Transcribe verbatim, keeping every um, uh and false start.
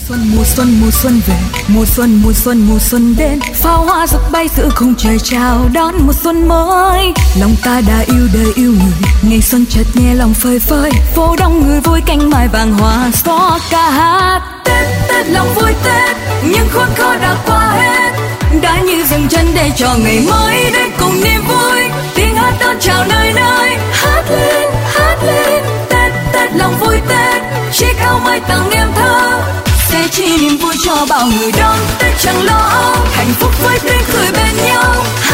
xuân mùa xuân mùa xuân về, mùa xuân mùa xuân mùa xuân đến, pháo hoa rực bay giữa khung trời chào đón mùa xuân mới. Lòng ta đã yêu đời yêu người, ngày xuân chợt nghe lòng phơi phới, phố đông người vui cánh mai vàng hoa xóa ca hát. Tết Tết lòng vui Tết, những khốn khó đã qua hết, đã như dừng chân để cho ngày mới đến cùng niềm vui. Tiếng hát đón chào nơi nơi, hát lên hát lên, Tết Tết lòng vui Tết, chiếc áo mai tặng em thơ sẽ chỉ niềm vui cho bao người đón Tết chẳng lo âu, hạnh phúc với tiếng cười bên nhau.